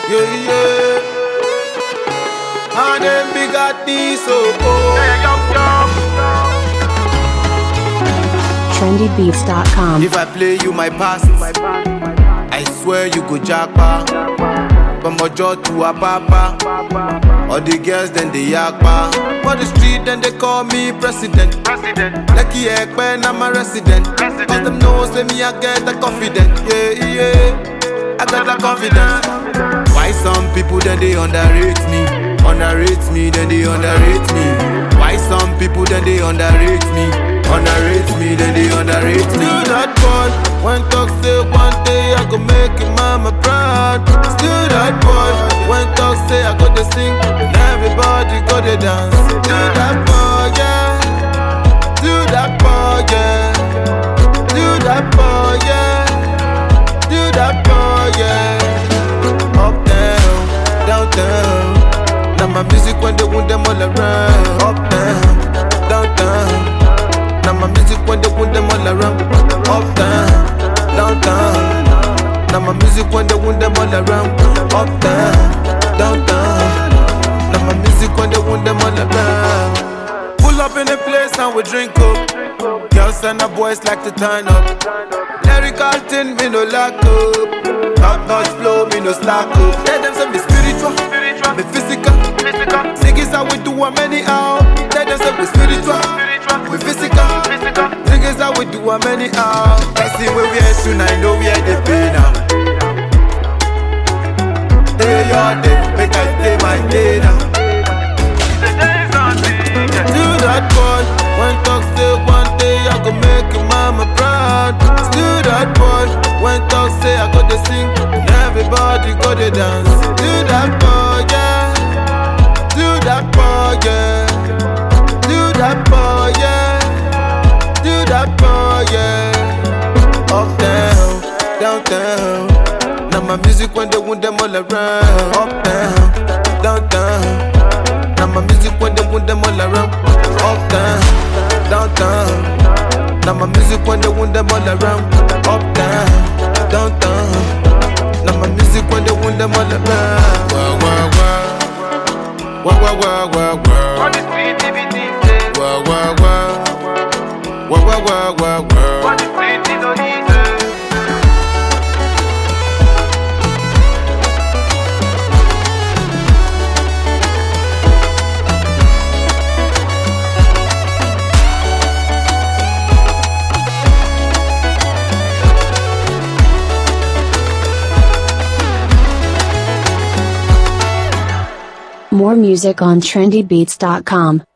Yeah, yeah. And then we got this, trendybeats.com. If I play you my past, I swear you go jackpot. From Ojo to Apapa, all the girls then they yakpa. For the street then they call me president. Lucky Ekpen, I'm a resident. Cause them know say me I get the confidence. Yeah, yeah, I got the confidence. Why some people then they underrate me? Underrate me, then they underrate me. Why some people then they underrate me? Underrate me, then they underrate me. Still that boy, when talk say one day I go make your mama proud. Still that boy, when talk say I go to sing, and everybody go to dance. Still that boy, yeah. Still that boy, yeah. Still that boy, yeah. Still that boy, yeah. Up down, down down. Now my music when they want them all around. Up down, down down. Now my music when they want them all around. Up down, down down. Now my music when they want them all around. Up down, down down. Now my music when they want them all around. Pull up in the place and we drink up. Girls and the boys like to turn up. Lyrical thing, me no lack up. Top notch flow, me no slack up. Let them say me spiritual, me physical. Niggas how we do them anyhow. Let them say we spiritual, we physical. Niggas how we do them anyhow. I see where we are tonight, know we are the pay now. Day your day, make I day my day now. Still that boy, when talk say one day I go make your mama proud. Still that boy, when talk say I go to sing, and everybody go to dance. Still that boy, yeah. Still that boy, yeah. Still that boy, yeah. Still that boy, yeah. Up down, down down. Now my music when they want them all around. Up down, down down. Now my music when they want them all around. Up down, down down. Now my music when they want them all around. Up down, down down. Now my music when they want them all around. Wow, wow, wow. Wow, wow, wow, wow, wow. On the creativity say. Wow, wow, wow. Wow, wow, wow, wow, wow. On the street is no easy. More music on trendybeats.com.